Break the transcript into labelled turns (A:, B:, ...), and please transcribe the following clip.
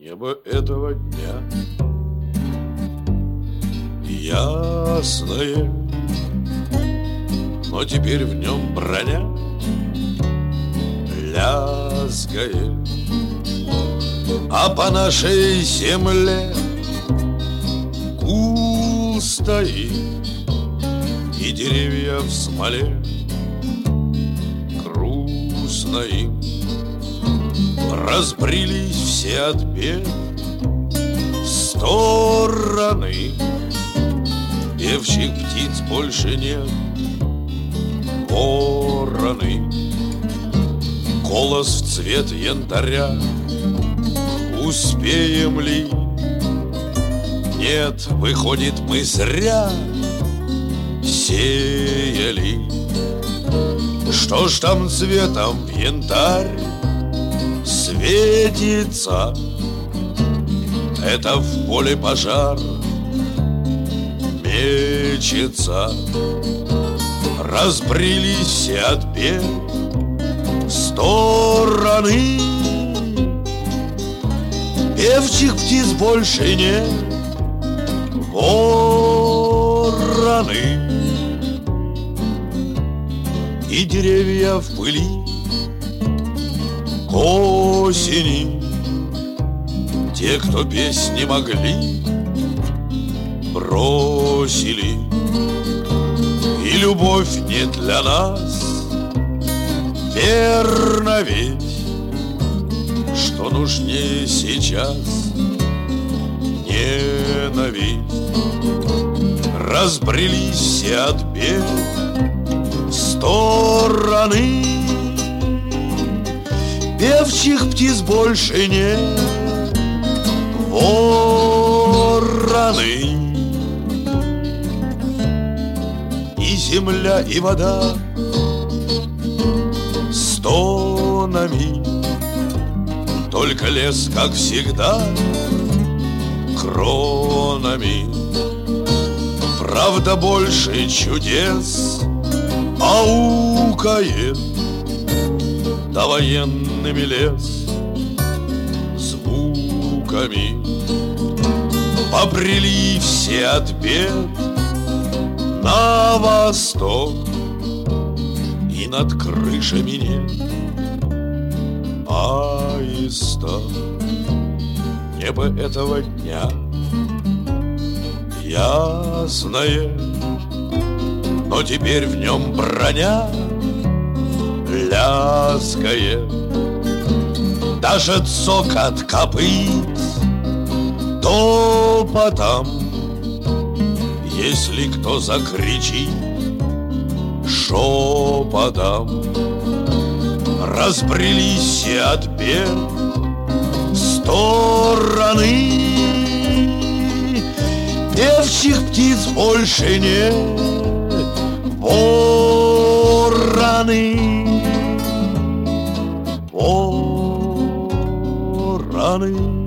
A: Небо этого дня ясное, но теперь в нем броня лязгает, а по нашей земле гул стоит, и деревья в смоле грустно им. Разбрелись все от бед стороны, певчих птиц больше нет, вороны. Голос в цвет янтаря, успеем ли? Нет, выходит, мы зря сеяли. Что ж там цветом в янтарь светится? Это в поле пожар мечется. Разбрелись все от бед стороны, певчих птиц больше нет, вороны. И деревья в пыли к осени, те, кто песни могли, бросили. И любовь не для нас, верно ведь, что нужнее сейчас ненависть. Разбрелись все от бед стороны, певчих птиц больше нет, вороны. И земля, и вода стонами, только лес, как всегда, кронами. Правда, больше чудес аукает, да военными лес звуками. Побрели все от бед на восток, и над крышами нет аиста. Небо этого дня ясное, но теперь в нем броня лязгает. Даже цокот копыт топотом, если кто закричит шепотом. Разбрелись все от бед стороны, певчих птиц больше нет, вороны. Вороны.